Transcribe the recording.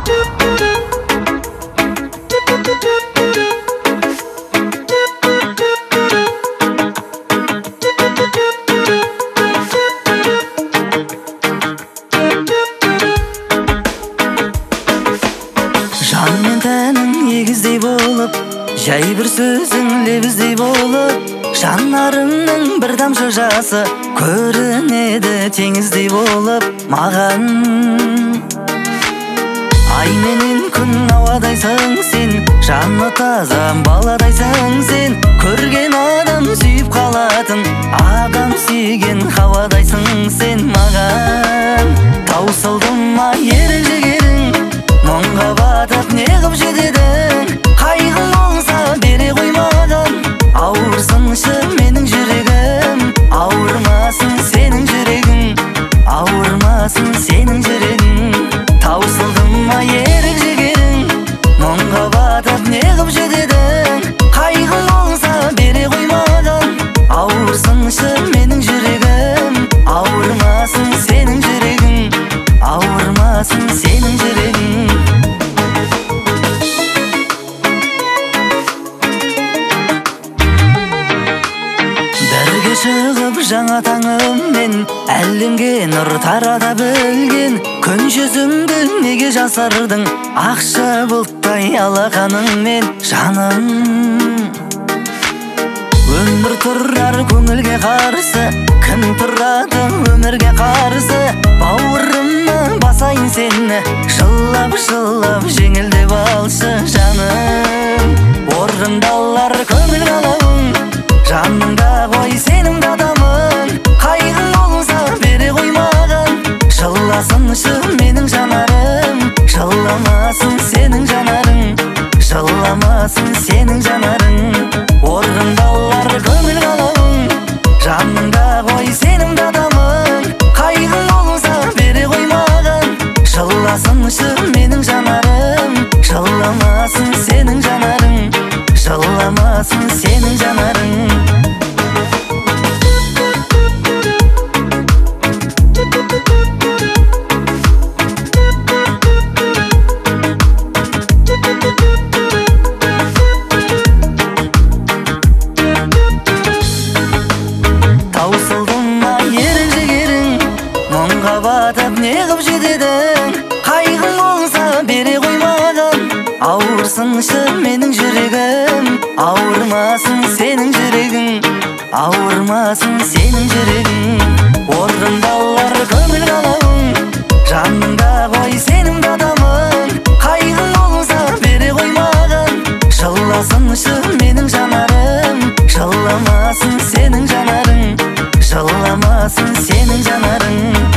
Жан мен тәнің егіздей болып, жай бір сөзің лебіздей болып, жанарыңның бір тамшы жасы көрінеді теңіздей болып маған. Ай менен күн ауадайсың сен, жаны таза баладайсың сен, көрген адам сүйіп қалатын, адам сүйген хавадайсың сен маған. Таусылдым ма ерік жігерің, мұңға батып не қып жетедің, қайғың болса бере қоймаған. Ауырсыншы менің жүрегім, ауырмасын сенің жүрегің, ауырмасын сенің жүрегің. Таусылдым ма ерік жігерің, мұңға батып не қып жетедің, қайғың болса бере қоймаған. Ауырсыншы менің жүрегім, ауырмасын сенің жүрегің, ауырмасын сенің жүрегің. Бірге шығып жаңа таңыммен әлемге нұр тарата білген, күн жүзіңді неге жасырдың ақша бұлттай алақаныңмен жаным. Өмір тұрар көңілге қарсы, кім тұрады өмірге қарсы, бауырыма басайын сені, жылап жеңілдеп алшы жаным. Орындалар көңіл қалауың, жаныңда ғой сенің адамың, қайғың болса бере қоймаған. Жыласыншы менің жанарым, жыламасын сенің жанарың, жыламасын сенің жанарың. Орындалар көңіл қалауың, жаныңда ғой сенің адамың, қайғың болса бере қоймаған. Жыласыншы менің жанарым, жыламасын сенің жанарың, жыламасын сенің жанарың. Таусылдым ма ерік жігерің, мұңға батып не қып жетедің, қайғың болса бере қоймаған. Ауырсыншы менің жүрегім, ауырмасын сенің жүрегің, ауырмасын сенің жүрегің. Орындалар көңіл қалауың, жаныңда ғой сенің адамың, қайғың болса бере қоймаған. Жыласыншы менің жанарым, жыламасын сенің жанарың, жыламасын сенің жанарың.